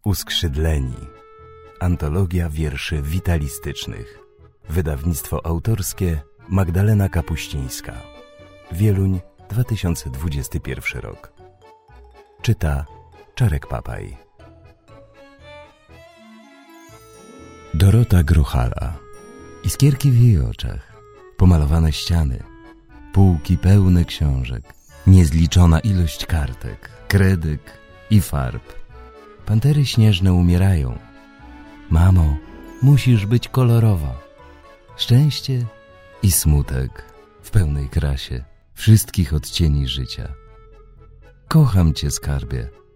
Uskrzydleni. Antologia wierszy witalistycznych. Wydawnictwo autorskie Magdalena Kapuścińska. Wieluń, 2021 rok. Czyta Czarek Papaj. Dorota Gruchala. Iskierki w jej oczach, pomalowane ściany, półki pełne książek, niezliczona ilość kartek, kredyk i farb. Pantery śnieżne umierają. Mamo, musisz być kolorowa. Szczęście i smutek w pełnej krasie wszystkich odcieni życia. Kocham cię, skarbie.